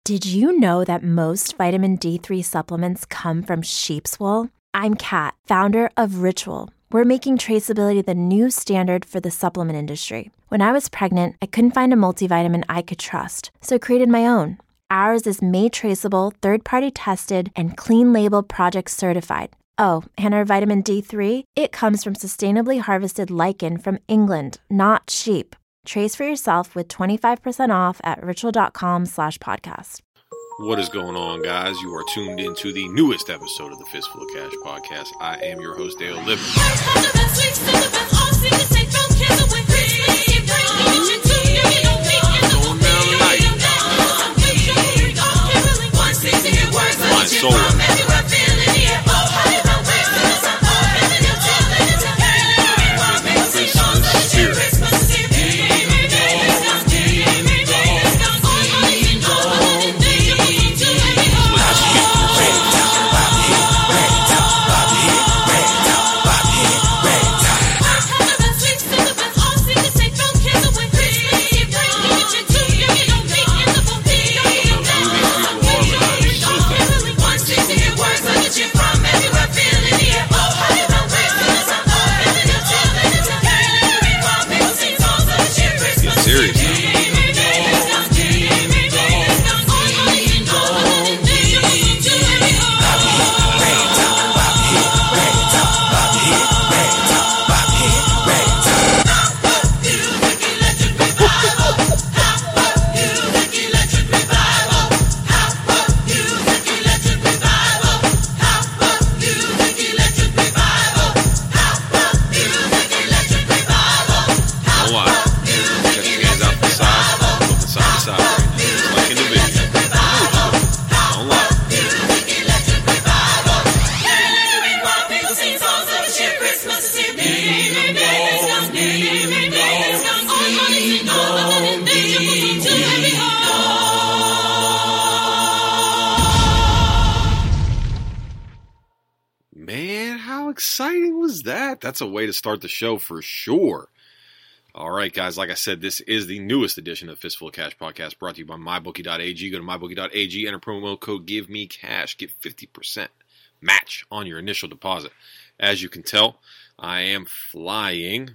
Did you know that most vitamin D3 supplements come from sheep's wool? I'm Kat, founder of Ritual. We're making traceability the new standard for the supplement industry. When I was pregnant, I couldn't find a multivitamin I could trust, so I created my own. Ours is made traceable, third-party tested, and clean label project certified. Oh, and our vitamin D3, it comes from sustainably harvested lichen from England, not sheep. Trace for yourself with 25% off at ritual.com/podcast. What is going on, guys? You are tuned into the newest episode of the Fistful of Cash podcast. I am your host, Dale Lippman. My soul. That's a way to start the show for sure. All right, guys, like I said, this is the newest edition of Fistful of Cash podcast brought to you by MyBookie.ag. Go to MyBookie.ag, enter promo code GIVEMECASH, get 50% match on your initial deposit. As you can tell, I am flying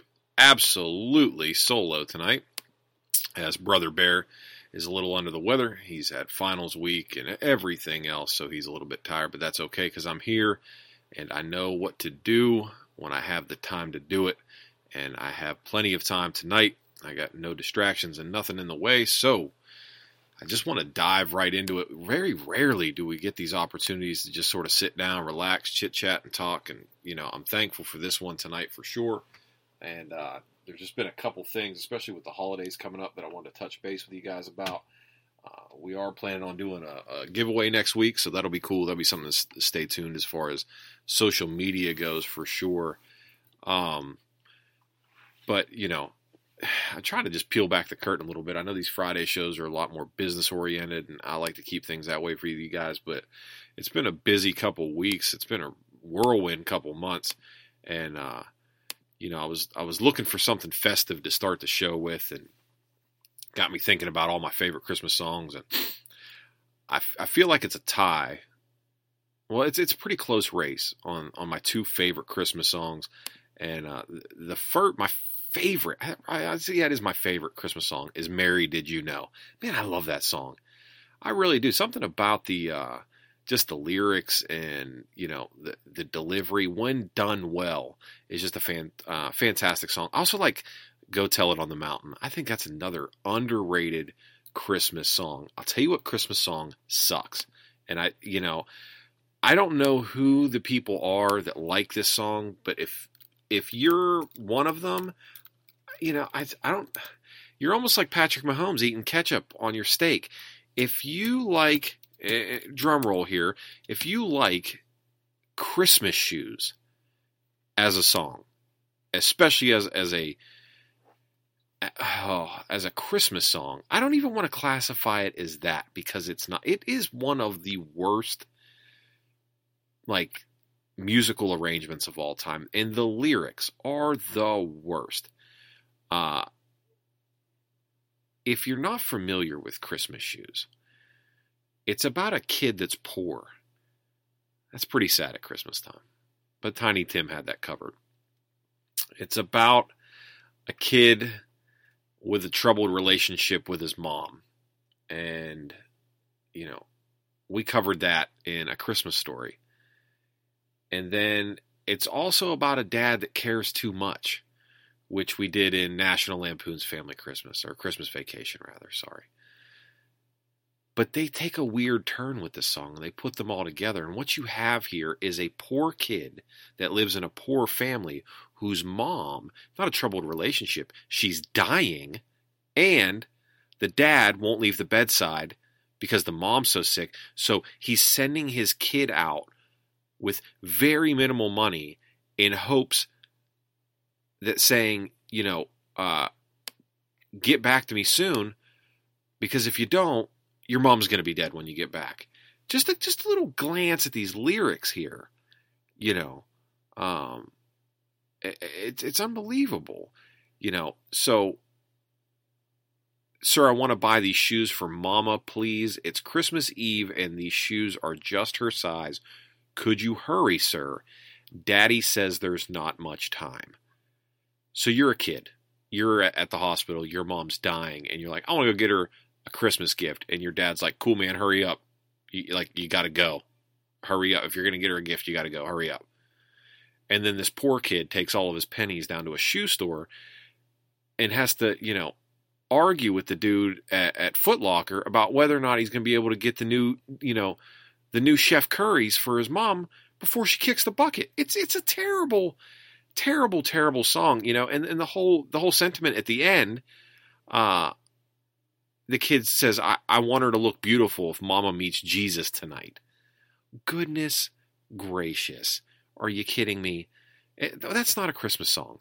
absolutely solo tonight, as Brother Bear is a little under the weather. He's had finals week and everything else, so he's a little bit tired, but that's okay because I'm here and I know what to do when I have the time to do it, and I have plenty of time tonight. I got no distractions and nothing in the way, so I just want to dive right into it. Very rarely do we get these opportunities to just sort of sit down, relax, chit-chat, and talk, and, I'm thankful for this one tonight for sure, and there's just been a couple things, especially with the holidays coming up, that I wanted to touch base with you guys about. We are planning on doing a giveaway next week, so that'll be cool. That'll be something to stay tuned as far as social media goes for sure. But, I try to just peel back the curtain a little bit. I know these Friday shows are a lot more business-oriented, and I like to keep things that way for you guys, but it's been a busy couple weeks. It's been a whirlwind couple months, and, I was looking for something festive to start the show with, and got me thinking about all my favorite Christmas songs, and I feel like it's a tie. Well, it's a pretty close race on my two favorite Christmas songs, and my favorite, I'd say that is my favorite Christmas song, is "Mary, Did You Know?" Man, I love that song. I really do. Something about the just the lyrics and the delivery, when done well, is just a fantastic song. I also like "Go Tell It on the Mountain." I think that's another underrated Christmas song. I'll tell you what Christmas song sucks. And I don't know who the people are that like this song, but if you're one of them, I don't, you're almost like Patrick Mahomes eating ketchup on your steak. If you like, drum roll here, if you like Christmas Shoes as a song, especially as a Christmas song, I don't even want to classify it as that, because it's not. It is one of the worst, musical arrangements of all time, and the lyrics are the worst. If you're not familiar with Christmas Shoes, It's about a kid that's poor. That's pretty sad at Christmas time. But Tiny Tim had that covered. It's about a kid with a troubled relationship with his mom. And, we covered that in A Christmas Story. And then it's also about a dad that cares too much, which we did in National Lampoon's Family Christmas, or Christmas Vacation, rather, sorry. But they take a weird turn with this song, and they put them all together. And what you have here is a poor kid that lives in a poor family whose mom, not a troubled relationship, she's dying, and the dad won't leave the bedside because the mom's so sick. So he's sending his kid out with very minimal money in hopes that saying, get back to me soon, because if you don't, your mom's going to be dead when you get back. Just a little glance at these lyrics here, it's unbelievable, So, sir, I want to buy these shoes for Mama, please. It's Christmas Eve and these shoes are just her size. Could you hurry, sir? Daddy says there's not much time. So you're a kid. You're at the hospital. Your mom's dying. And you're like, I want to go get her a Christmas gift. And your dad's like, cool, man, hurry up. You got to go. Hurry up. If you're going to get her a gift, you got to go. Hurry up. And then this poor kid takes all of his pennies down to a shoe store and has to, argue with the dude at Foot Locker about whether or not he's going to be able to get the new Chef Curry's for his mom before she kicks the bucket. It's a terrible, terrible, terrible song, and the whole sentiment at the end, the kid says, I want her to look beautiful if Mama meets Jesus tonight. Goodness gracious. Are you kidding me? That's not a Christmas song.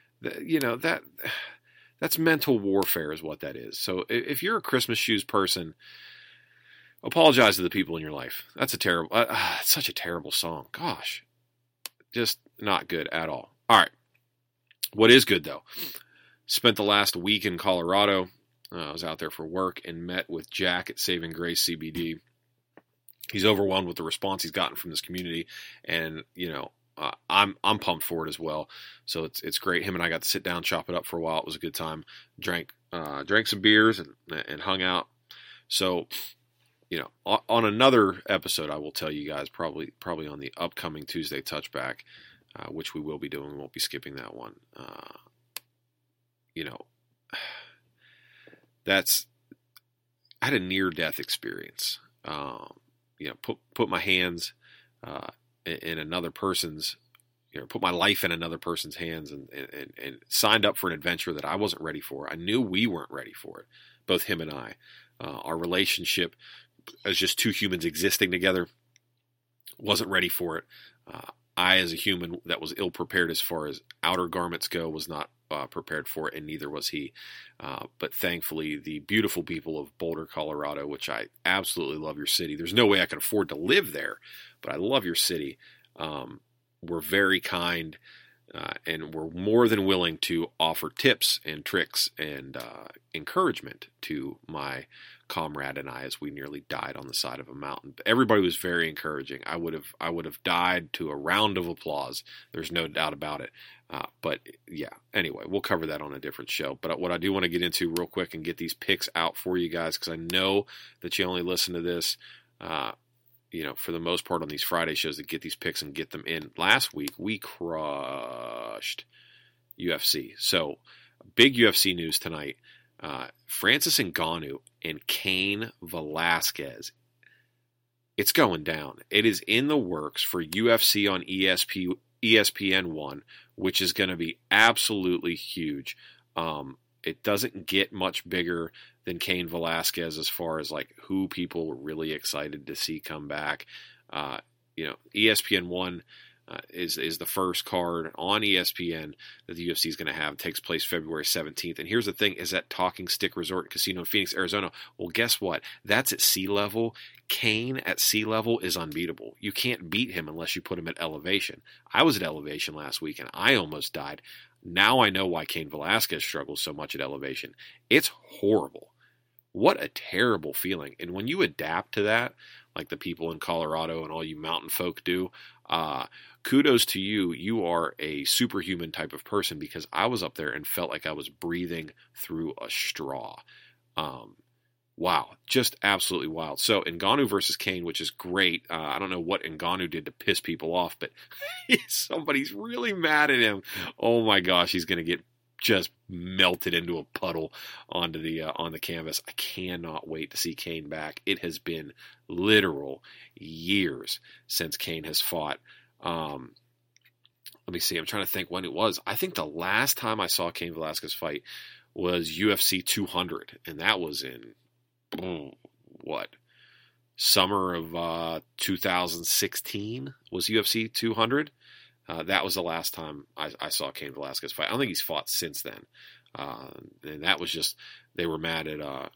That's mental warfare is what that is. So if you're a Christmas shoes person, apologize to the people in your life. That's such a terrible song. Gosh, just not good at all. All right. What is good though? Spent the last week in Colorado. I was out there for work and met with Jack at Saving Grace CBD. He's overwhelmed with the response he's gotten from this community, and I'm pumped for it as well. So it's great. Him and I got to sit down, chop it up for a while. It was a good time. Drank some beers and hung out. So on another episode, I will tell you guys probably on the upcoming Tuesday Touchback, which we will be doing. We won't be skipping that one. I had a near-death experience. Put my hands in another person's, put my life in another person's hands and signed up for an adventure that I wasn't ready for. I knew we weren't ready for it, both him and I. Our relationship as just two humans existing together wasn't ready for it. I, as a human that was ill-prepared as far as outer garments go, was not prepared for it, and neither was he. But thankfully, the beautiful people of Boulder, Colorado, which I absolutely love your city. There's no way I could afford to live there, but I love your city. Were very kind and were more than willing to offer tips and tricks and encouragement to my comrade and I as we nearly died on the side of a mountain. But everybody was very encouraging. I would have died to a round of applause. There's no doubt about it. But yeah, anyway, we'll cover that on a different show. But what I do want to get into real quick and get these picks out for you guys, because I know that you only listen to this, for the most part on these Friday shows, to get these picks and get them in. Last week, we crushed UFC. So, big UFC news tonight. Francis Ngannou and Cain Velasquez. It's going down. It is in the works for UFC on ESPN1, which is going to be absolutely huge. It doesn't get much bigger than Cain Velasquez as far as like who people are really excited to see come back. ESPN1 is the first card on ESPN that the UFC is going to have. It takes place February 17th. And here's the thing, is that Talking Stick Resort and Casino in Phoenix, Arizona. Well, guess what? That's at sea level. Cain at sea level is unbeatable. You can't beat him unless you put him at elevation. I was at elevation last week and I almost died. Now I know why Cain Velasquez struggles so much at elevation. It's horrible. What a terrible feeling. And when you adapt to that, like the people in Colorado and all you mountain folk do, kudos to you. You are a superhuman type of person, because I was up there and felt like I was breathing through a straw. Wow, just absolutely wild. So Ngannou versus Cain, which is great. I don't know what Ngannou did to piss people off, but somebody's really mad at him. Oh my gosh, he's going to get just melted into a puddle onto the on the canvas. I cannot wait to see Cain back. It has been literal years since Cain has fought. Let me see. I'm trying to think when it was. I think the last time I saw Cain Velasquez fight was UFC 200, and that was in summer of 2016 was UFC 200. That was the last time I saw Cain Velasquez fight. I don't think he's fought since then. And that was just, they were mad at,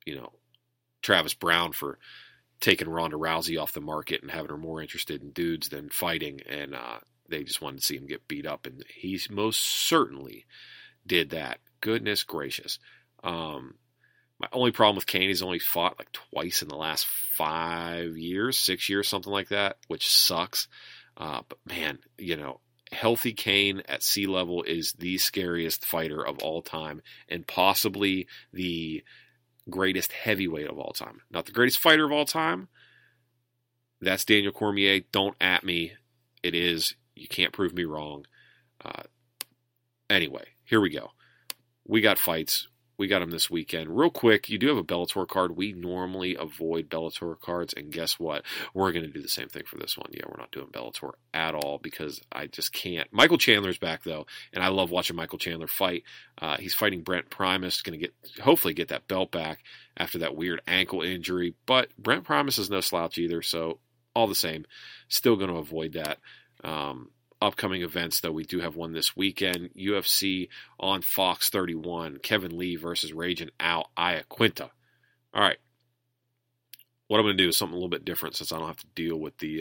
Travis Brown for taking Ronda Rousey off the market and having her more interested in dudes than fighting. And they just wanted to see him get beat up. And he most certainly did that. Goodness gracious. My only problem with Cain, he's only fought like twice in the last 6 years, something like that, which sucks. But man, healthy Cain at sea level is the scariest fighter of all time, and possibly the greatest heavyweight of all time. Not the greatest fighter of all time. That's Daniel Cormier. Don't at me. It is. You can't prove me wrong. Anyway, here we go. We got fights. We got them this weekend. Real quick, you do have a Bellator card. We normally avoid Bellator cards, and guess what? We're going to do the same thing for this one. Yeah, we're not doing Bellator at all because I just can't. Michael Chandler's back, though, and I love watching Michael Chandler fight. He's fighting Brent Primus, going to hopefully get that belt back after that weird ankle injury, but Brent Primus is no slouch either, so all the same, still going to avoid that. Upcoming events, though, we do have one this weekend. UFC on Fox 31. Kevin Lee versus Raging Al Iaquinta. All right. What I'm going to do is something a little bit different since I don't have to deal with the,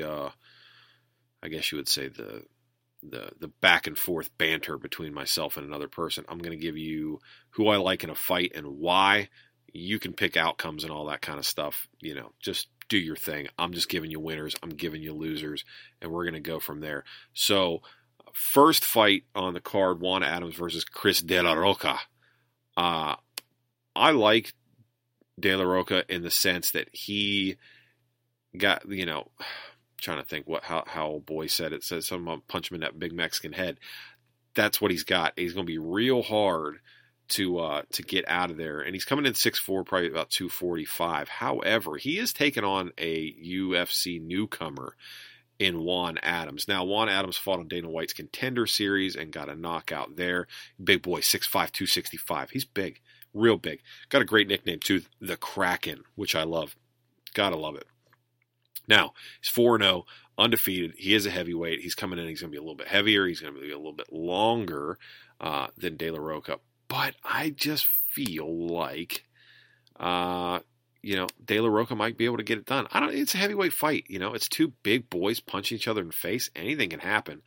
I guess you would say, the back and forth banter between myself and another person. I'm going to give you who I like in a fight and why. You can pick outcomes and all that kind of stuff. Just do your thing. I'm just giving you winners. I'm giving you losers, and we're going to go from there. So, first fight on the card, Juan Adams versus Chris De La Roca. I like De La Roca in the sense that he got, trying to think how old boy said it. Says something about punch him in that big Mexican head. That's what he's got. He's going to be real hard to get out of there. And he's coming in 6'4", probably about 245. However, he is taking on a UFC newcomer in Juan Adams. Now, Juan Adams fought on Dana White's Contender Series and got a knockout there. Big boy, 6'5", 265. He's big, real big. Got a great nickname, too, the Kraken, which I love. Gotta love it. Now, he's 4-0, undefeated. He is a heavyweight. He's coming in. He's going to be a little bit heavier. He's going to be a little bit longer than De La Roca. But I just feel like, De La Roca might be able to get it done. It's a heavyweight fight. It's two big boys punching each other in the face. Anything can happen.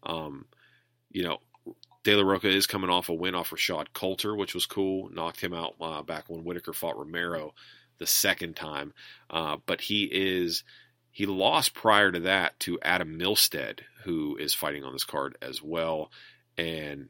De La Roca is coming off a win off Rashad Coulter, which was cool. Knocked him out back when Whitaker fought Romero the second time. But he lost prior to that to Adam Milstead, who is fighting on this card as well. And,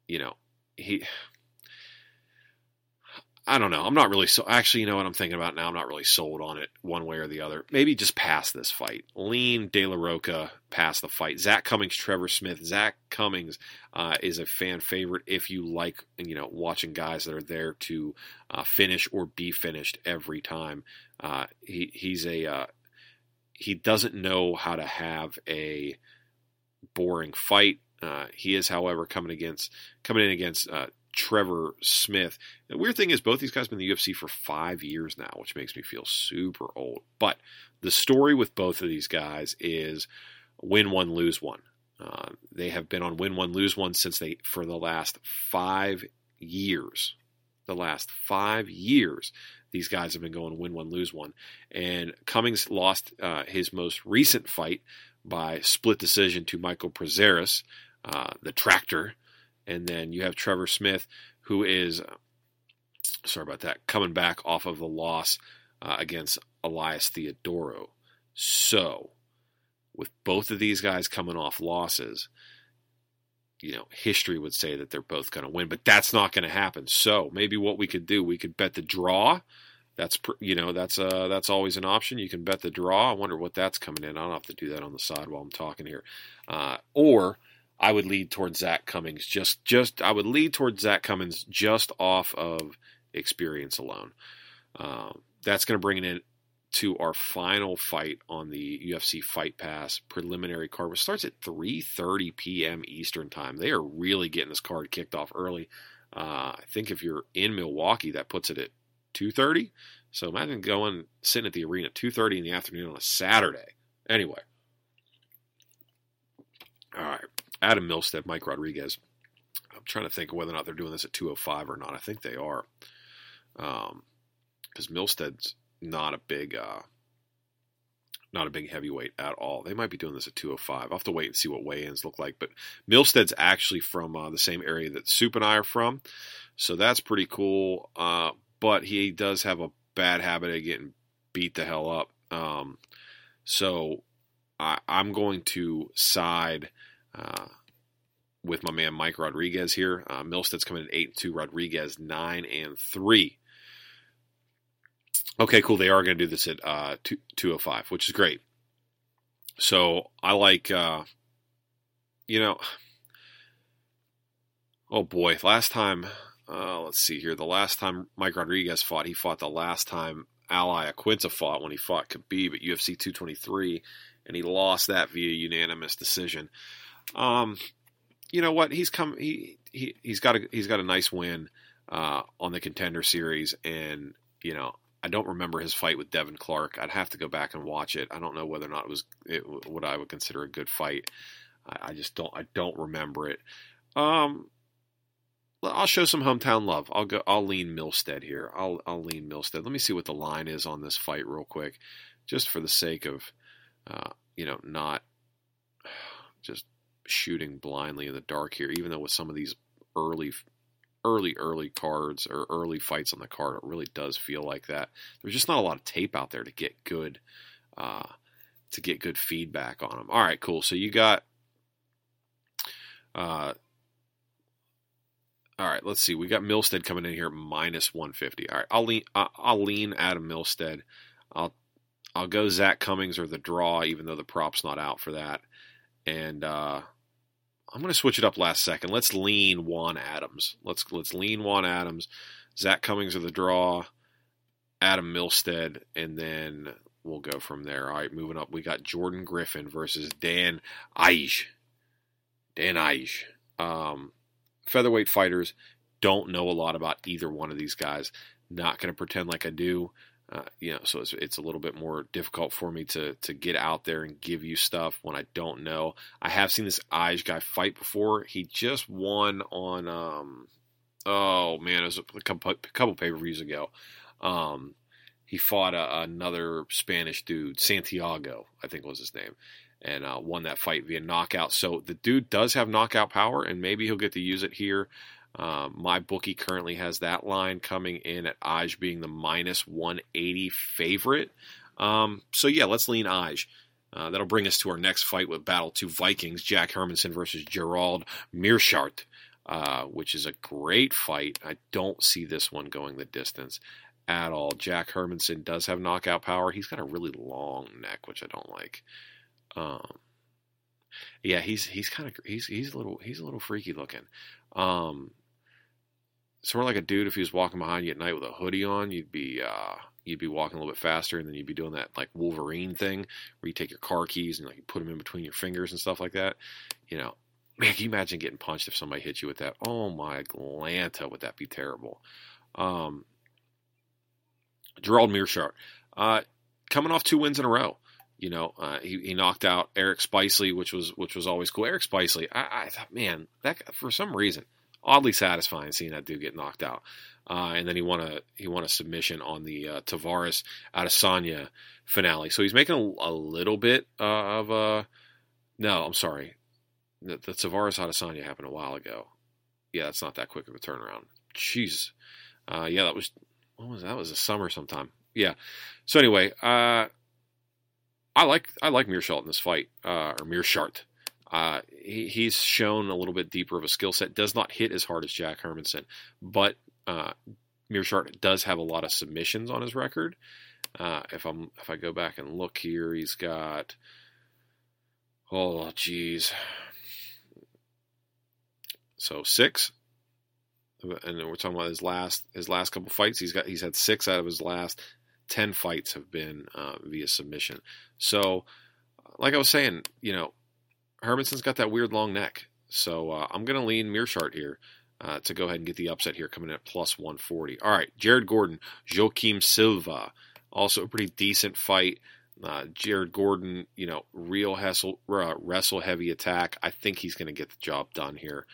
I don't know. I'm not really actually, you know what I'm thinking about now? I'm not really sold on it one way or the other. Maybe just pass this fight. Lean De La Roca pass the fight. Zach Cummings, Trevor Smith. Zach Cummings is a fan favorite if you like, watching guys that are there to finish or be finished every time. He doesn't know how to have a boring fight. He is, however, coming in against Trevor Smith. The weird thing is both these guys have been in the UFC for 5 years now, which makes me feel super old. But the story with both of these guys is win one, lose one. They have been on win one, lose one for the last 5 years. The last 5 years, these guys have been going win one, lose one. And Cummings lost his most recent fight by split decision to Michael Prazeres, the Tractor. And then you have Trevor Smith, who is Sorry about that. Coming back off of the loss against Elias Theodorou. So, with both of these guys coming off losses, history would say that they're both going to win, but that's not going to happen. So maybe what we could do, we could bet the draw. That's always an option. You can bet the draw. I wonder what that's coming in. I don't have to do that on the side while I'm talking here. Or I would lead towards Zach Cummings. I would lead towards Zach Cummings just off of experience alone. That's going to bring it in to our final fight on the UFC Fight Pass preliminary card, which starts at 3:30 p.m. Eastern Time. They are really getting this card kicked off early. I think if you're in Milwaukee, that puts it at 2:30. So imagine sitting at the arena at 2:30 in the afternoon on a Saturday. Anyway. All right. Adam Milstead, Mike Rodriguez. I'm trying to think of whether or not they're doing this at 205 or not. I think they are. Because Milstead's not a big heavyweight at all. They might be doing this at 205. I'll have to wait and see what weigh-ins look like. But Milstead's actually from the same area that Soup and I are from. So that's pretty cool. But he does have a bad habit of getting beat the hell up. So I'm going to side with my man Mike Rodriguez here. Milstead's coming in 8-2. Rodriguez 9-3. Okay, cool. They are going to do this at 205, which is great. So I like, oh boy, last time, let's see here. The last time Mike Rodriguez fought, he fought the last time Ally Aquinta fought when he fought Khabib at UFC 223, and he lost that via unanimous decision. You know what? He's got a nice win on the Contender Series, and I don't remember his fight with Devin Clark. I'd have to go back and watch it. I don't know whether or not it was what I would consider a good fight. I don't remember it. I'll show some hometown love. I'll lean Milstead here. I'll lean Milstead. Let me see what the line is on this fight real quick, just for the sake of not just shooting blindly in the dark here, even though with some of these early cards or early fights on the card, it really does feel like that. There's just not a lot of tape out there to get good feedback on them. All right, cool. So you got, all right, let's see. We got Milstead coming in here minus 150. All right, I'll lean Adam Milstead. I'll go Zach Cummings or the draw, even though the prop's not out for that. And I'm going to switch it up last second. Let's lean Juan Adams. Let's lean Juan Adams. Zach Cummings or the draw. Adam Milstead, and then we'll go from there. All right, moving up, we got Jordan Griffin versus Dan Ige. Featherweight fighters, don't know a lot about either one of these guys. Not going to pretend like I do. So it's a little bit more difficult for me to get out there and give you stuff when I don't know. I have seen this Ige guy fight before. He just won on, it was a couple pay-per-views ago. He fought another Spanish dude, Santiago, I think was his name, and won that fight via knockout. So the dude does have knockout power, and maybe he'll get to use it here. My bookie currently has that line coming in at Ige being the minus 180 favorite. So yeah, let's lean Ige. That'll bring us to our next fight with Battle 2 Vikings, Jack Hermanson versus Gerald Meerschaert, which is a great fight. I don't see this one going the distance at all. Jack Hermanson does have knockout power. He's got a really long neck, which I don't like. Yeah, he's a little freaky looking. Sort of like a dude, if he was walking behind you at night with a hoodie on, you'd be walking a little bit faster, and then you'd be doing that like Wolverine thing where you take your car keys and like you put them in between your fingers and stuff like that. Man, can you imagine getting punched if somebody hit you with that? Oh my Atlanta, would that be terrible? Gerald Meerschaert, coming off 2 wins in a row. He knocked out Eric Spicely, which was always cool. Eric Spicely, I thought, man, that for some reason, oddly satisfying seeing that dude get knocked out. And then he won a submission on the Tavares Adesanya finale. So he's making a little bit of no, I'm sorry. The Tavares Adesanya happened a while ago. Yeah, that's not that quick of a turnaround. Jeez. Yeah, that was, what was that? That was a summer sometime. Yeah. So anyway, I like Meerschaert in this fight, or Meerschaert. He's shown a little bit deeper of a skill set. Does not hit as hard as Jack Hermansson, but Meerschaert does have a lot of submissions on his record. If I go back and look here, he's got, oh geez, so 6, and then we're talking about his last couple fights. He's had 6 out of his last 10 fights have been via submission. So, like I was saying, Hermansson's got that weird long neck. So I'm going to lean Meerschaert here to go ahead and get the upset here, coming in at plus 140. All right, Jared Gordon, Joaquim Silva. Also a pretty decent fight. Jared Gordon, real wrestle heavy attack. I think he's going to get the job done here.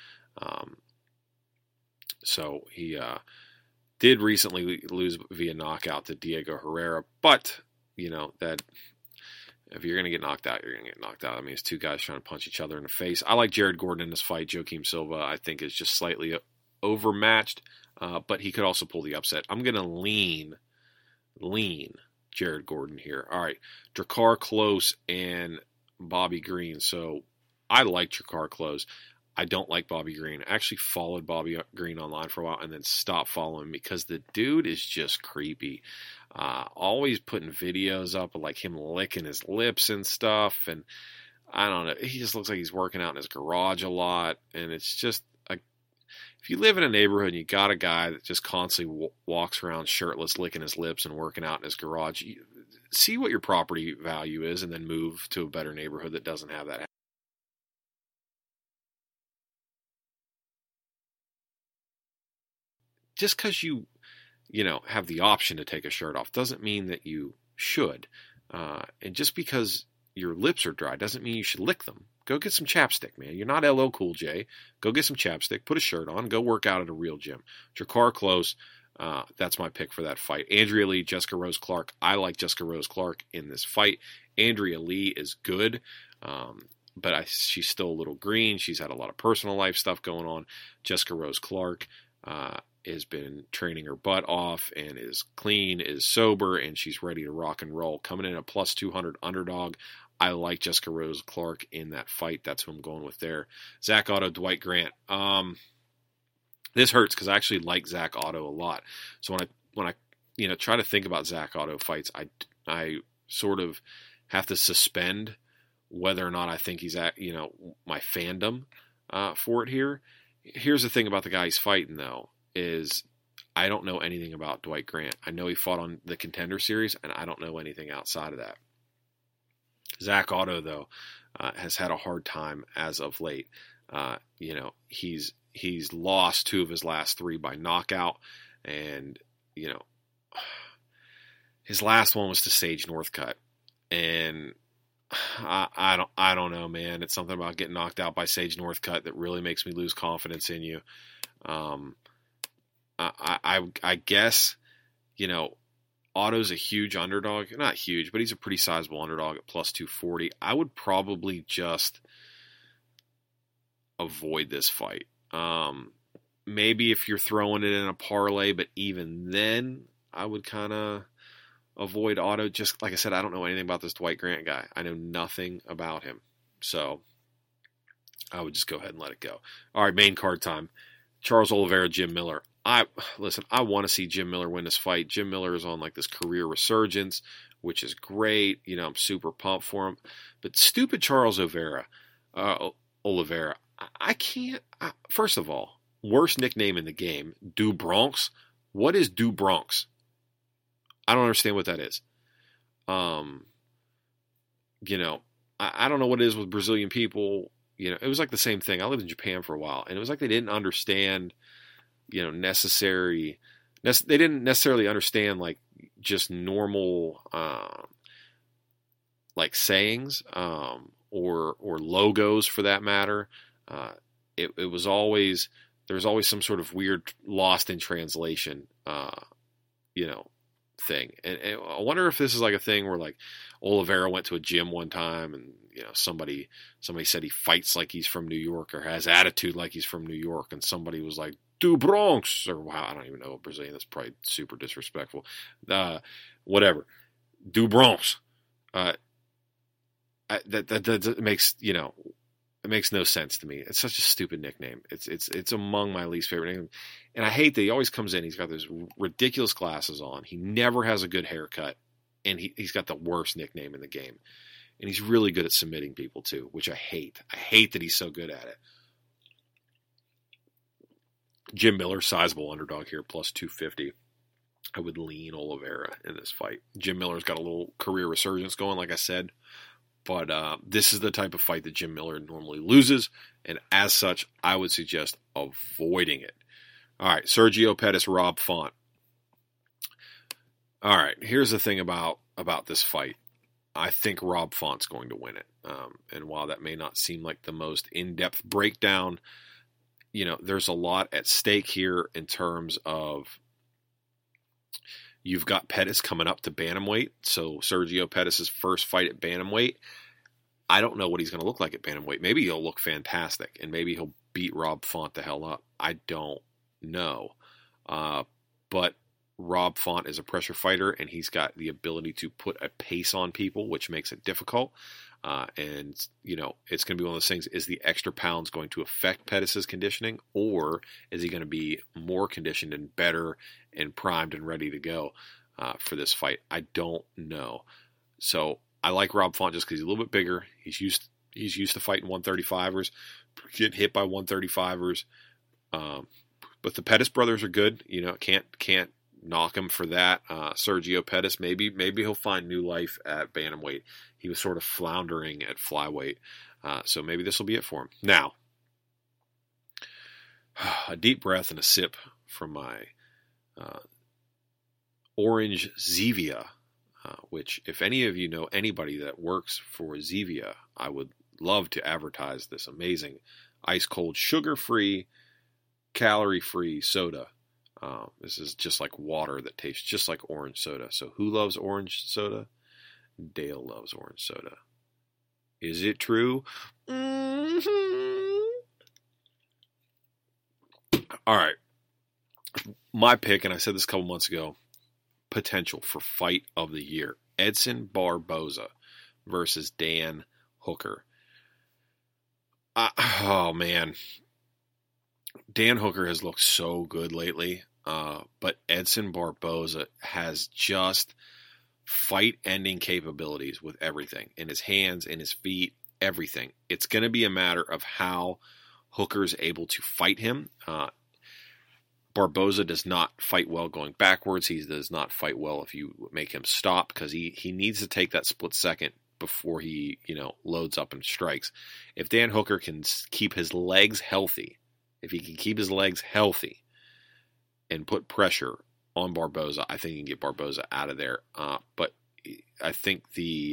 So he did recently lose via knockout to Diego Herrera, but that if you're going to get knocked out, you're going to get knocked out. I mean, it's two guys trying to punch each other in the face. I like Jared Gordon in this fight. Joaquim Silva, I think, is just slightly overmatched, but he could also pull the upset. I'm going to lean Jared Gordon here. All right, Drakkar Klose and Bobby Green. So I like Drakkar Klose. I don't like Bobby Green. I actually followed Bobby Green online for a while and then stopped following because the dude is just creepy. Always putting videos up of like him licking his lips and stuff. And I don't know. He just looks like he's working out in his garage a lot. And it's just, if you live in a neighborhood and you got a guy that just constantly walks around shirtless, licking his lips and working out in his garage, see what your property value is and then move to a better neighborhood that doesn't have that. Just because you have the option to take a shirt off doesn't mean that you should. And just because your lips are dry doesn't mean you should lick them. Go get some chapstick, man. You're not LL Cool J. Go get some chapstick, put a shirt on, go work out at a real gym. Drakkar Klose, that's my pick for that fight. Andrea Lee, Jessica Rose Clark. I like Jessica Rose Clark in this fight. Andrea Lee is good, but she's still a little green. She's had a lot of personal life stuff going on. Jessica Rose Clark has been training her butt off and is clean, is sober, and she's ready to rock and roll. Coming in at plus 200 underdog. I like Jessica Rose Clark in that fight. That's who I'm going with there. Zach Otto, Dwight Grant. This hurts because I actually like Zach Otto a lot. So when I try to think about Zach Otto fights, I sort of have to suspend whether or not I think he's at my fandom for it here. Here's the thing about the guy he's fighting though is I don't know anything about Dwight Grant. I know he fought on the Contender Series, and I don't know anything outside of that. Zach Otto, though, has had a hard time as of late. He's lost 2 of his last 3 by knockout, and his last one was to Sage Northcutt, and I don't know, man. It's something about getting knocked out by Sage Northcutt that really makes me lose confidence in you. I guess Otto's a huge underdog. Not huge, but he's a pretty sizable underdog at plus 240. I would probably just avoid this fight. Maybe if you're throwing it in a parlay, but even then, I would kind of avoid Otto. Just like I said, I don't know anything about this Dwight Grant guy. I know nothing about him. So I would just go ahead and let it go. All right, main card time. Charles Oliveira, Jim Miller. I want to see Jim Miller win this fight. Jim Miller is on like this career resurgence, which is great. I'm super pumped for him. But stupid Charles Oliveira, I can't. First of all, worst nickname in the game, Du Bronx. What is Du Bronx? I don't understand what that is. I don't know what it is with Brazilian people. It was like the same thing. I lived in Japan for a while, and it was like they didn't understand. They didn't necessarily understand like just normal like sayings or logos for that matter. It was always there was always some sort of weird lost in translation thing. And I wonder if this is like a thing where like Oliveira went to a gym one time and, you know, somebody said he fights like he's from New York or has attitude like he's from New York. And somebody was like, "Do Bronx," or wow, I don't even know Brazilian. That's probably super disrespectful. Whatever. "Do Bronx." That makes, you know, it makes no sense to me. It's such a stupid nickname. It's among my least favorite names. And I hate that he always comes in. He's got those ridiculous glasses on. He never has a good haircut. And he's got the worst nickname in the game. And he's really good at submitting people too, which I hate. I hate that he's so good at it. Jim Miller, sizable underdog here, plus 250. I would lean Oliveira in this fight. Jim Miller's got a little career resurgence going, like I said. But this is the type of fight that Jim Miller normally loses, and as such, I would suggest avoiding it. All right, Sergio Pettis, Rob Font. All right, here's the thing about this fight. I think Rob Font's going to win it. And while that may not seem like the most in-depth breakdown, you know, there's a lot at stake here in terms of you've got Pettis coming up to bantamweight. So Sergio Pettis' first fight at bantamweight. I don't know what he's going to look like at bantamweight. Maybe he'll look fantastic, and maybe he'll beat Rob Font the hell up. I don't know. But Rob Font is a pressure fighter, and he's got the ability to put a pace on people, which makes it difficult. And, you know, it's going to be one of those things, is the extra pounds going to affect Pettis' conditioning, or is he going to be more conditioned and better and primed and ready to go for this fight? I don't know. So I like Rob Font just because he's a little bit bigger. He's used to fighting 135ers, getting hit by 135ers. But the Pettis brothers are good. You know, can't knock him for that. Sergio Pettis, maybe he'll find new life at bantamweight. He was sort of floundering at flyweight. So maybe this will be it for him. Now, a deep breath and a sip from my orange Zevia, which if any of you know anybody that works for Zevia, I would love to advertise this amazing ice-cold, sugar-free, calorie-free soda. This is just like water that tastes just like orange soda. So who loves orange soda? Dale loves orange soda. Is it true? Mm-hmm. All right. My pick, and I said this a couple months ago, potential for fight of the year. Edson Barboza versus Dan Hooker. Oh, man. Dan Hooker has looked so good lately, but Edson Barboza has just fight-ending capabilities with everything, in his hands, in his feet, everything. It's going to be a matter of how Hooker's able to fight him. Barboza does not fight well going backwards. He does not fight well if you make him stop, because he needs to take that split second before he, you know, loads up and strikes. If Dan Hooker can keep his legs healthy, and put pressure on Barboza, I think he can get Barboza out of there. But I think the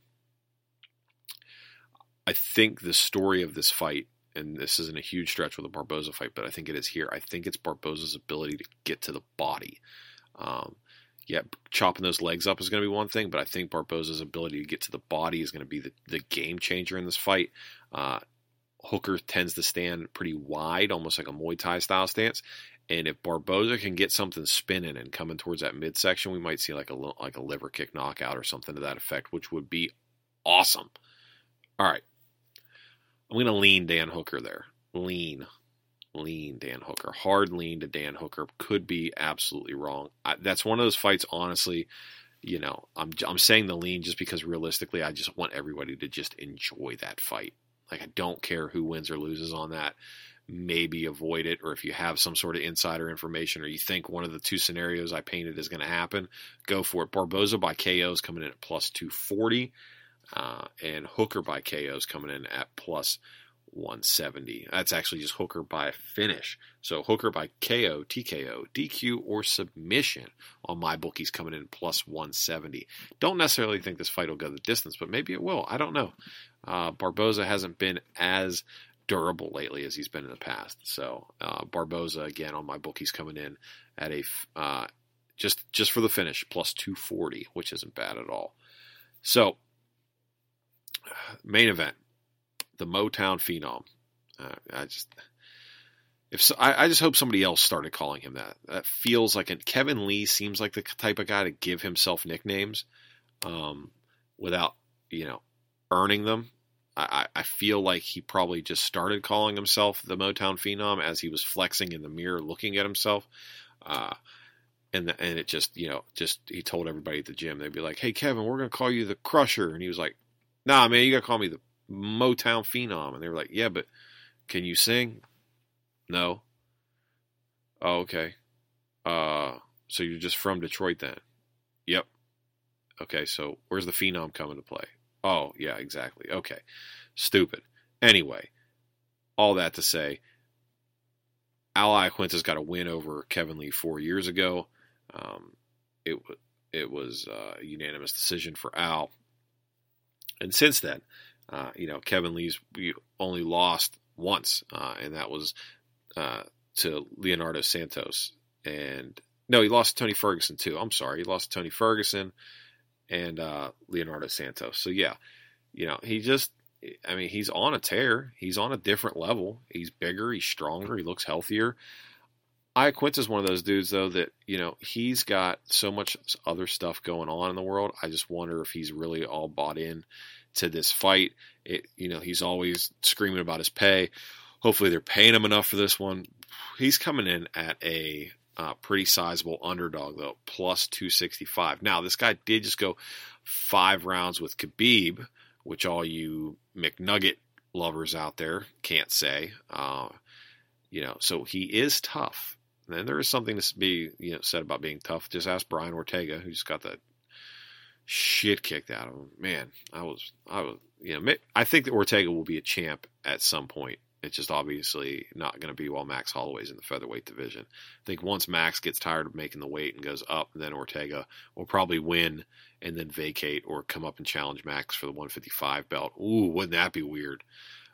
story of this fight, and this isn't a huge stretch with a Barboza fight, but I think it is here. I think it's Barboza's ability to get to the body. Chopping those legs up is going to be one thing, but I think Barboza's ability to get to the body is going to be the game changer in this fight. Hooker tends to stand pretty wide, almost like a Muay Thai style stance. And if Barboza can get something spinning and coming towards that midsection, we might see like a liver kick knockout or something to that effect, which would be awesome. All right. I'm going to lean Dan Hooker there. Lean Dan Hooker. Hard lean to Dan Hooker. Could be absolutely wrong. That's one of those fights, honestly, you know, I'm saying the lean just because realistically I just want everybody to just enjoy that fight. Like, I don't care who wins or loses on that. Maybe avoid it, or if you have some sort of insider information or you think one of the two scenarios I painted is going to happen, go for it. Barboza by KO is coming in at plus 240, and Hooker by KO is coming in at plus 170. That's actually just Hooker by finish. So Hooker by KO, TKO, DQ, or submission on my bookies coming in plus 170. Don't necessarily think this fight will go the distance, but maybe it will. I don't know. Barboza hasn't been as durable lately as he's been in the past. So Barboza, again, on my bookies coming in at a just for the finish, plus 240, which isn't bad at all. So, main event, the Motown Phenom. I just hope somebody else started calling him that. That feels like Kevin Lee seems like the type of guy to give himself nicknames without, earning them. I feel like he probably just started calling himself the Motown Phenom as he was flexing in the mirror looking at himself. And it just, he told everybody at the gym, they'd be like, "Hey, Kevin, we're going to call you the Crusher." And he was like, "Nah, man, you got to call me the Motown Phenom." And they were like, "Yeah, but can you sing?" "No." "Oh, okay. So you're just from Detroit then?" "Yep." "Okay, so where's the Phenom coming to play?" "Oh, yeah, exactly. Okay." Stupid. Anyway, all that to say, Al Iaquinta's got a win over Kevin Lee 4 years ago. It was a unanimous decision for Al. And since then, Kevin Lee's only lost once, and that was to Leonardo Santos. And no, he lost to Tony Ferguson too. I'm sorry, he lost to Tony Ferguson and Leonardo Santos. So yeah, he's on a tear. He's on a different level. He's bigger. He's stronger. He looks healthier. Iaquinta's one of those dudes, though, that, he's got so much other stuff going on in the world. I just wonder if he's really all bought in to this fight. He's always screaming about his pay. Hopefully they're paying him enough for this one. He's coming in at a pretty sizable underdog, though, plus 265. Now, this guy did just go 5 rounds with Khabib, which all you McNugget lovers out there can't say. So he is tough. And there is something to be said about being tough. Just ask Brian Ortega, who's got that shit kicked out of him. Man, I think that Ortega will be a champ at some point. It's just obviously not going to be while Max Holloway's in the featherweight division. I think once Max gets tired of making the weight and goes up, then Ortega will probably win and then vacate or come up and challenge Max for the 155 belt. Ooh, wouldn't that be weird?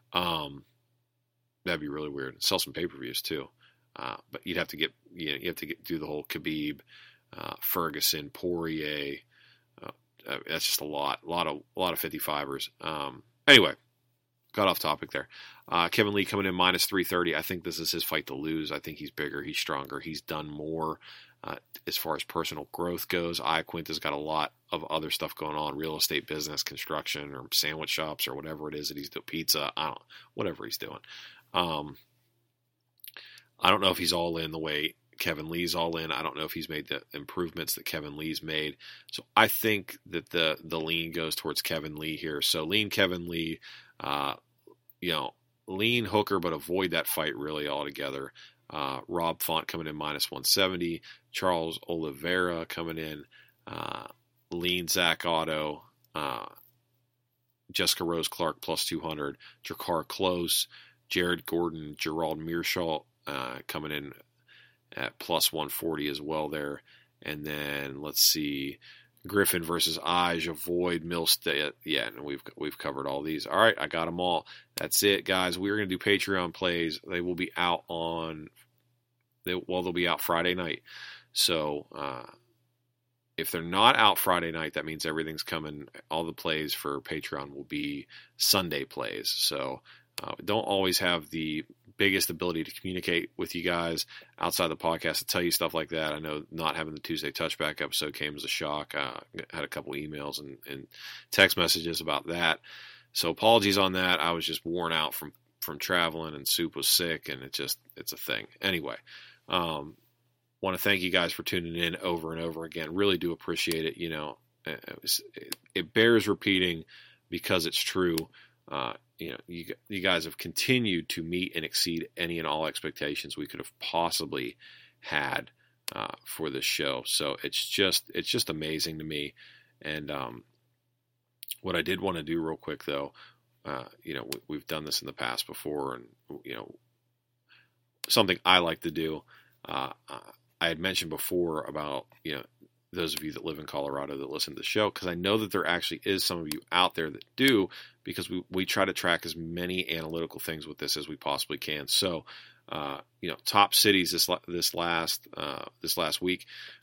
That'd be really weird. Sell some pay-per-views too. But you'd have to do the whole Khabib, Ferguson, Poirier. That's just a lot of 55ers. Anyway, got off topic there. Kevin Lee coming in minus 330. I think this is his fight to lose. I think he's bigger. He's stronger. He's done more as far as personal growth goes. Iaquinta's got a lot of other stuff going on, real estate business, construction, or sandwich shops, or whatever it is that he's doing, pizza, whatever he's doing. I don't know if he's all in the way Kevin Lee's all in. I don't know if he's made the improvements that Kevin Lee's made. So I think that the lean goes towards Kevin Lee here. So lean Kevin Lee, lean Hooker, but avoid that fight really altogether. Rob Font coming in minus 170. Charles Oliveira coming in. Lean Zach Otto. Jessica Rose Clark plus 200. Drakkar Klose. Jared Gordon. Gerald Meerschault coming in at plus 140 as well there. And then let's see, Griffin versus Ige, avoid Milstead. Yeah, and we've covered all these. All right, I got them all. That's it, guys. We're going to do Patreon plays. They will be out they'll be out Friday night. So if they're not out Friday night, that means everything's coming. All the plays for Patreon will be Sunday plays. So don't always have the biggest ability to communicate with you guys outside the podcast to tell you stuff like that. I know not having the Tuesday Touchback episode came as a shock. Had a couple emails and text messages about that. So apologies on that. I was just worn out from traveling, and Soup was sick, and it's a thing. Anyway, want to thank you guys for tuning in over and over again. Really do appreciate it. It bears repeating because it's true. You guys have continued to meet and exceed any and all expectations we could have possibly had for this show. So it's just amazing to me. And what I did want to do real quick, though, we've done this in the past before, and something I like to do. I had mentioned before about those of you that live in Colorado that listen to the show, because I know that there actually is some of you out there that do, because we try to track as many analytical things with this as we possibly can. So, top cities this last week,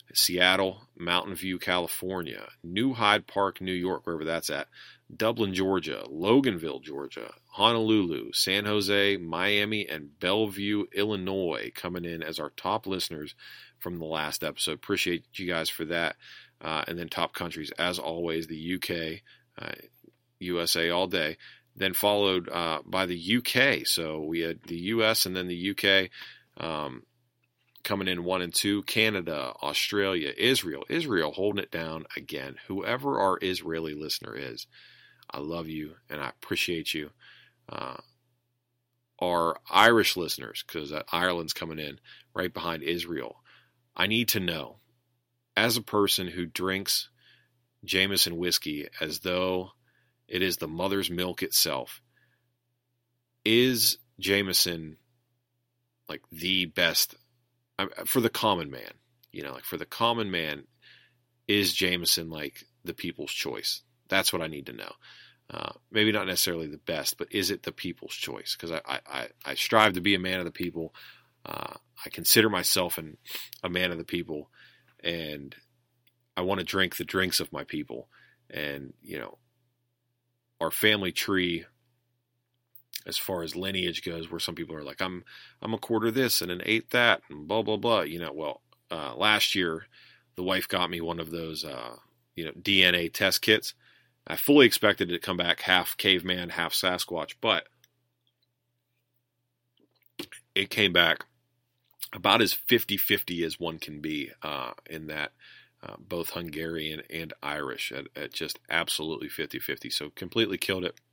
Seattle, Mountain View, California, New Hyde Park, New York, wherever that's at, Dublin, Georgia, Loganville, Georgia, Honolulu, San Jose, Miami, and Bellevue, Illinois coming in as our top listeners from the last episode. Appreciate you guys for that. And then top countries, as always, the UK, USA all day. Then followed by the UK. So we had the US and then the UK coming in 1 and 2. Canada, Australia, Israel holding it down again. Whoever our Israeli listener is, I love you and I appreciate you. Our Irish listeners, because Ireland's coming in right behind Israel. I need to know, as a person who drinks Jameson whiskey as though it is the mother's milk itself, is Jameson like the best for the common man? You know, like for the common man, is Jameson like the people's choice? That's what I need to know. Maybe not necessarily the best, but is it the people's choice? Because I strive to be a man of the people. I consider myself a man of the people, and I want to drink the drinks of my people. And, you know, our family tree, as far as lineage goes, where some people are like, I'm a quarter this and an eighth that, and blah, blah, blah. You know, well, last year, the wife got me one of those, DNA test kits. I fully expected it to come back half caveman, half Sasquatch, but it came back about as 50-50 as one can be in that both Hungarian and Irish at just absolutely 50-50. So completely killed it.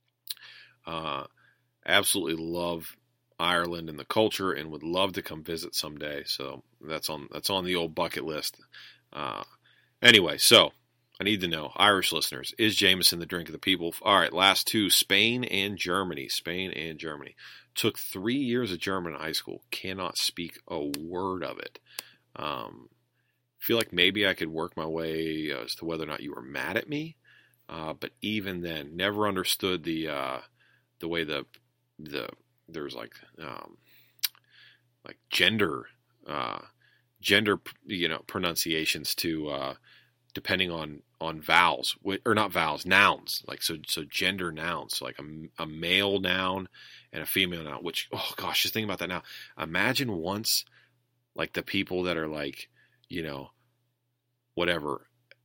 Absolutely love Ireland and the culture and would love to come visit someday. So that's on the old bucket list. Anyway, so I need to know, Irish listeners, is Jameson the drink of the people? All right, last two, Spain and Germany. Took 3 years of German in high school. Cannot speak a word of it. Feel like maybe I could work my way as to whether or not you were mad at me. But even then, never understood the way there's like gender pronunciations to depending on vowels, or not vowels, nouns, like so gender nouns, so like a male noun and a female noun, which, oh gosh, just think about that now. Imagine once, like, the people that are like, you know, whatever,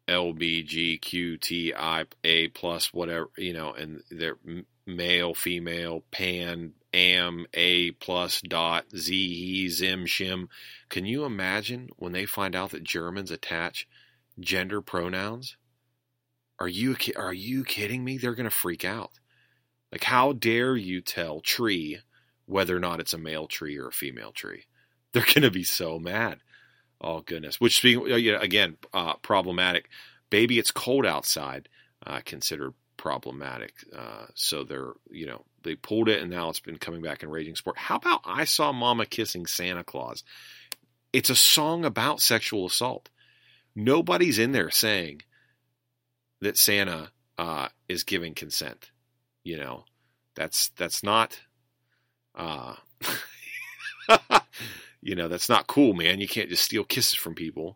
LBGQTIA plus whatever, you know, and they're male, female, pan, am, a plus, dot, z, he, zim, shim. Can you imagine when they find out that Germans attach gender pronouns? Are you kidding me? They're going to freak out. Like, how dare you tell tree whether or not it's a male tree or a female tree? They're going to be so mad. Oh, goodness. Which, speaking, again, problematic. Baby, it's cold outside, considered problematic. So they pulled it, and now it's been coming back in raging sport. How about I Saw Mama Kissing Santa Claus? It's a song about sexual assault. Nobody's in there saying that Santa is giving consent. You know, that's not, that's not cool, man. You can't just steal kisses from people.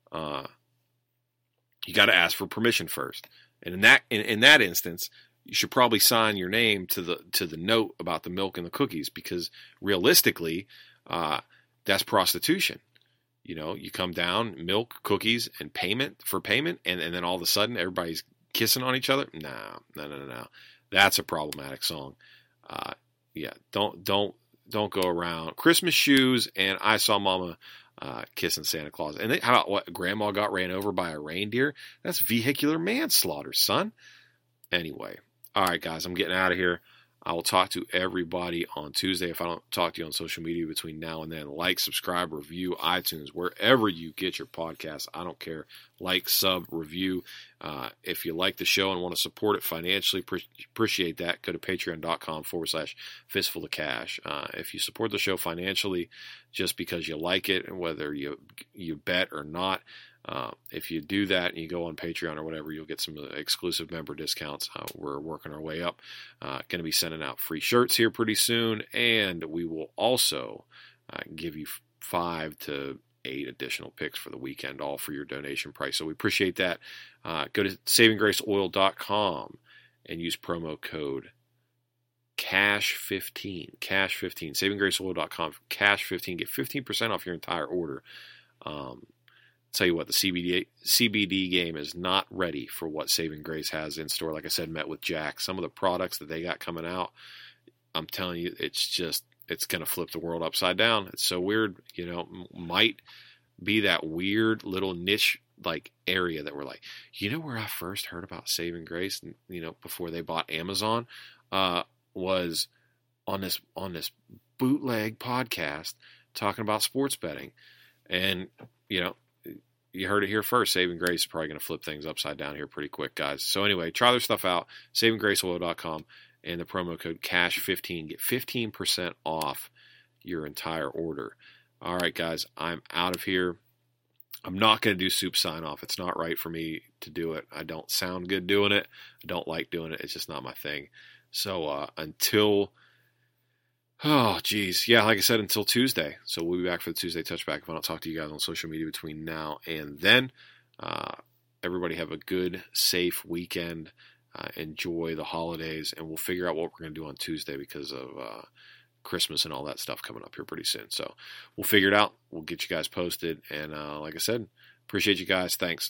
You got to ask for permission first. And in that instance, you should probably sign your name to the note about the milk and the cookies, because realistically, that's prostitution. You know, you come down, milk, cookies, and payment, and then all of a sudden everybody's kissing on each other. No. That's a problematic song. Don't go around Christmas shoes and I Saw Mama kissing Santa Claus. And how about what? Grandma got ran over by a reindeer? That's vehicular manslaughter, son. Anyway, all right, guys, I'm getting out of here. I will talk to everybody on Tuesday. If I don't talk to you on social media between now and then, like, subscribe, review, iTunes, wherever you get your podcasts. I don't care. Like, sub, review. If you like the show and want to support it financially, appreciate that. Go to patreon.com/fistful of cash. If you support the show financially just because you like it, and whether you bet or not, if you do that and you go on Patreon or whatever, you'll get some exclusive member discounts. We're working our way up. Going to be sending out free shirts here pretty soon, and we will also give you 5 to 8 additional picks for the weekend, all for your donation price. So we appreciate that. Go to savinggraceoil.com and use promo code CASH15. CASH15. Savinggraceoil.com, CASH15. Get 15% off your entire order. Tell you what, the CBD game is not ready for what Saving Grace has in store. Like I said, met with Jack. Some of the products that they got coming out, I'm telling you, it's going to flip the world upside down. It's so weird, might be that weird little niche like area that we're like, where I first heard about Saving Grace, before they bought Amazon, was on this bootleg podcast talking about sports betting. And, you heard it here first. Saving Grace is probably going to flip things upside down here pretty quick, guys. So anyway, try their stuff out, savinggraceoil.com, and the promo code CASH15. Get 15% off your entire order. All right, guys, I'm out of here. I'm not going to do soup sign-off. It's not right for me to do it. I don't sound good doing it. I don't like doing it. It's just not my thing. So until... Oh, geez. Yeah, like I said, until Tuesday. So we'll be back for the Tuesday Touchback if I don't talk to you guys on social media between now and then. Everybody have a good, safe weekend. Enjoy the holidays, and we'll figure out what we're going to do on Tuesday because of Christmas and all that stuff coming up here pretty soon. So we'll figure it out. We'll get you guys posted. And like I said, appreciate you guys. Thanks.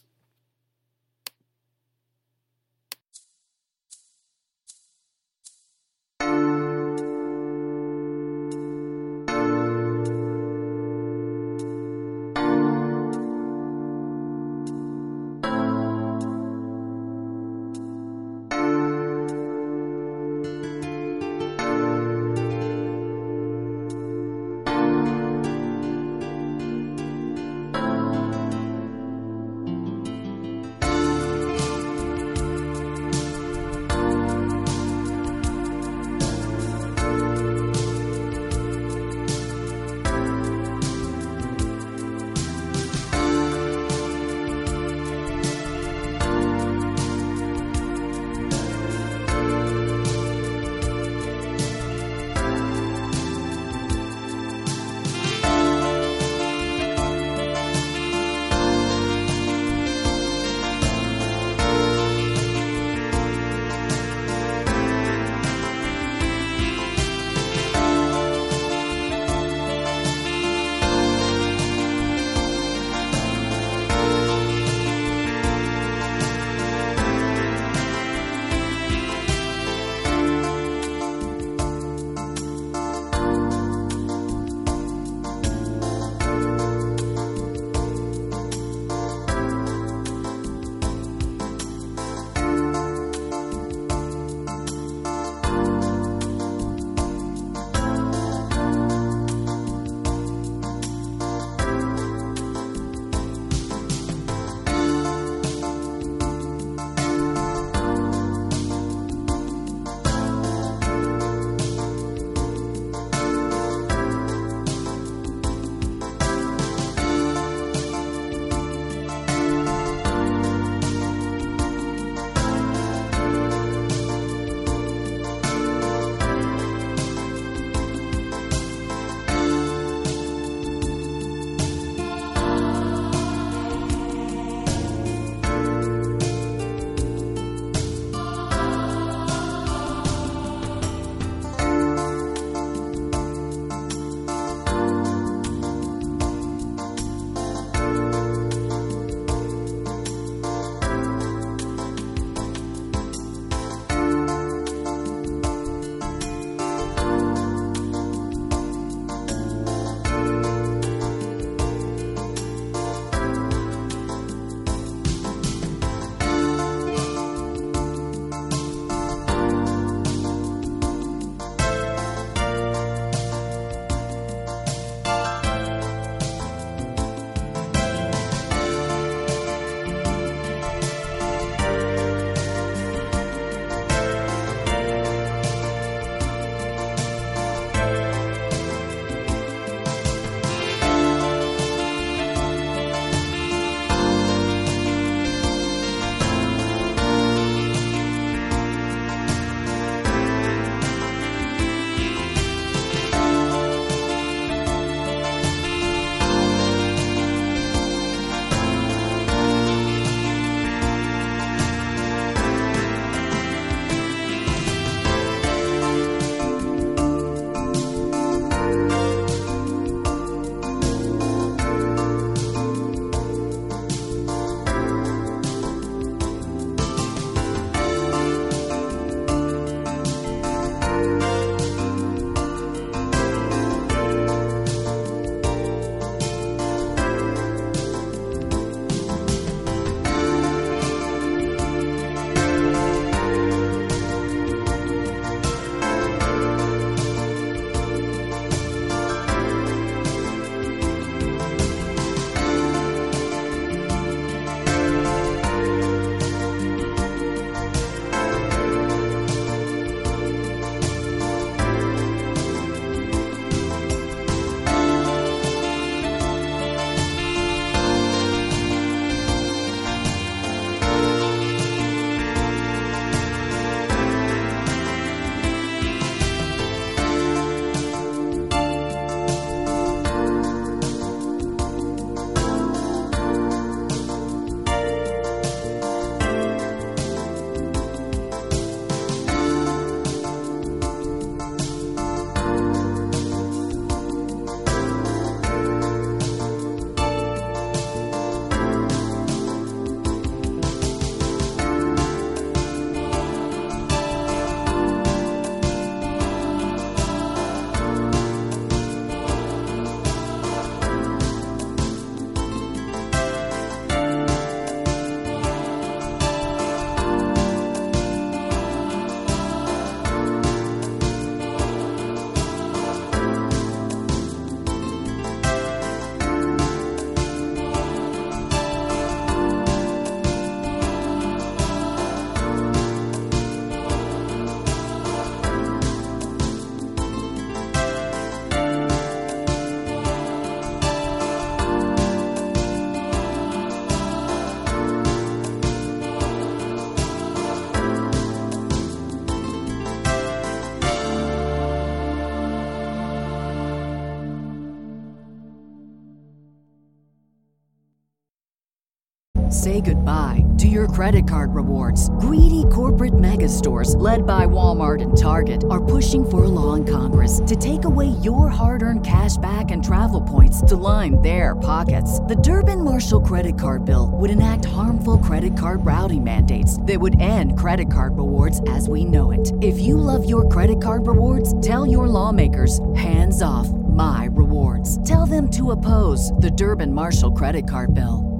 Say goodbye to your credit card rewards. Greedy corporate mega stores, led by Walmart and Target, are pushing for a law in Congress to take away your hard-earned cash back and travel points to line their pockets. The Durbin-Marshall credit card bill would enact harmful credit card routing mandates that would end credit card rewards as we know it. If you love your credit card rewards, tell your lawmakers, hands off my rewards. Tell them to oppose the Durbin-Marshall credit card bill.